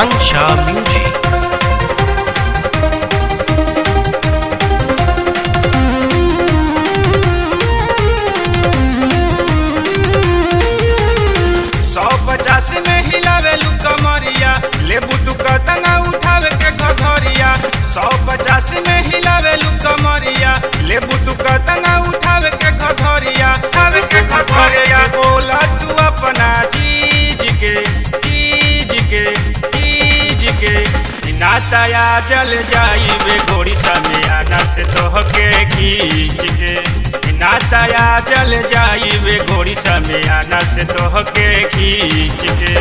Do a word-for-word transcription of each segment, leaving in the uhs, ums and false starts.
Ansha Music. सौ पचास में हिलावे कमरिया लेबू तू कतना उठावे के घघरिया। सौ पचास में हिलावे कमरिया लेबू तू कतना उठावे के घघरिया। उठावे के घघरिया बोला तू अपना चीज के चीज के चीज के नाताया जल जाई बे गोरी समियाना से तोहके खींच के। नाताया जल जाई बे गोरी समियाना से तोहके खींच के।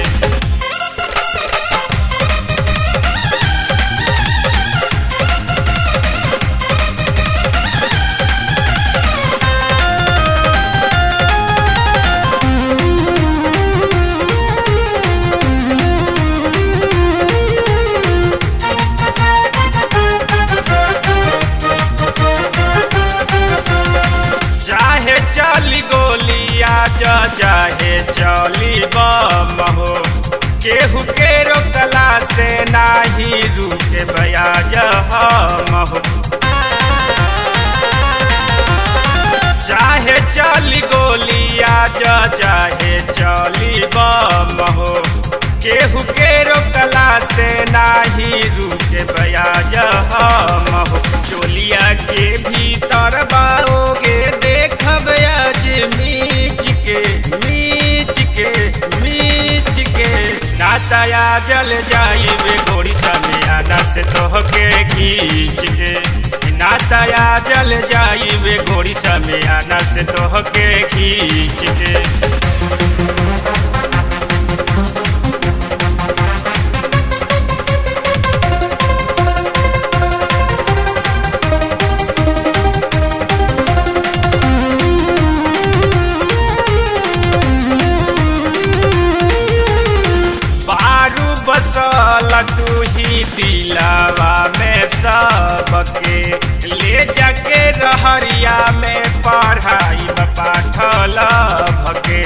चाहे चली गोलिया जा चाहे चली बम हो केहू के रोकला से नाही रुके बयाज हम हो। चाहे चली गोलिया जा चाहे चली बम हो केहू के रोकला से नाही रुके बयाज हम हो। चोलिया के भीतर बाओगे देखब आज मीच के मीच के मीच के नाताया जल जाई बे गोरी समियाना से तोहके खींच के। नाताया जल जाई बे गोरी समियाना से तोहके खींच के। बसल तू ही दिलावा में सबके ले जाके रहरिया में पढ़ाई पाठल भके।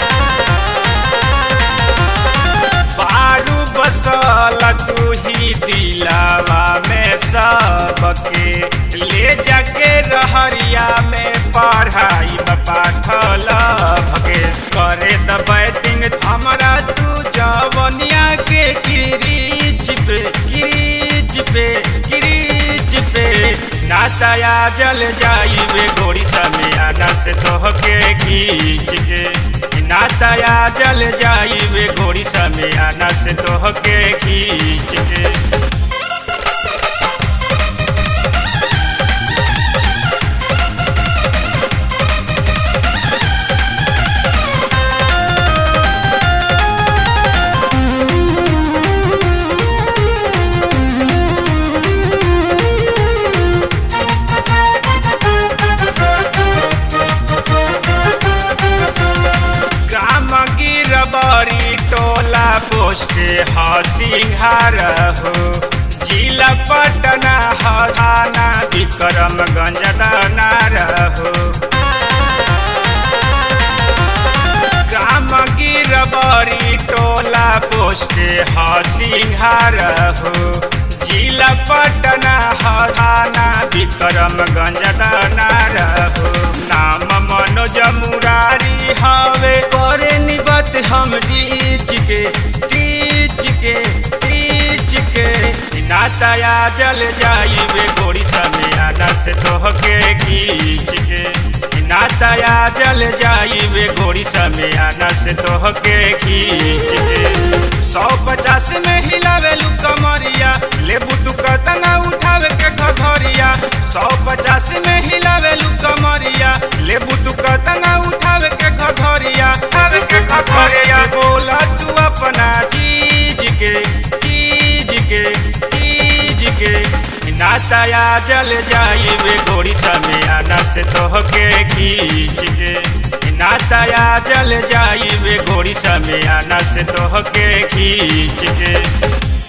बारू बसल तू ही दिलावा में सबके ले जाके रहरिया में पढ़ाई पाठल भके। करे द बैटिंग हमरा तू जवनिया के किरीच पे किरीच पे किरीच पे नाताया जल जाई बे गोरी समियाना से तोहके खींच के। नाताया जल जाई बे गोरी समियाना से तोहके खींच के। बड़ी टोला पोस्ट हसिंघार हो जिला पटना थाना विक्रमगंज नार हो। ग्राम गिरबरी टोला पोस्ट हसिंघार हो जिला पटना थाना विक्रमगंज नार हो। नाम मनोज मुरारी हवे करे निबत हम टीच के टीच के टीच के। नाताया जल जाई बे गोरी समियाना से तोहके खींच के। नाताया जल जाई बे गोरी समियाना से तोहके खींच के। सौ पचास में हिलावे कमरिया लेबू तू कतना उठावे के घघरिया। सौ पचास में हिलावे कमरिया लेबू तू कतना उठावे के घघरिया। उठावे के घघरिया बोला तू अपना चीज के चीज के चीज के नाताया जल जाई बे गोरी समियाना से तोहके खींच के। नाताया जल जाई बे गोरी समियाना से तोहके खींच के।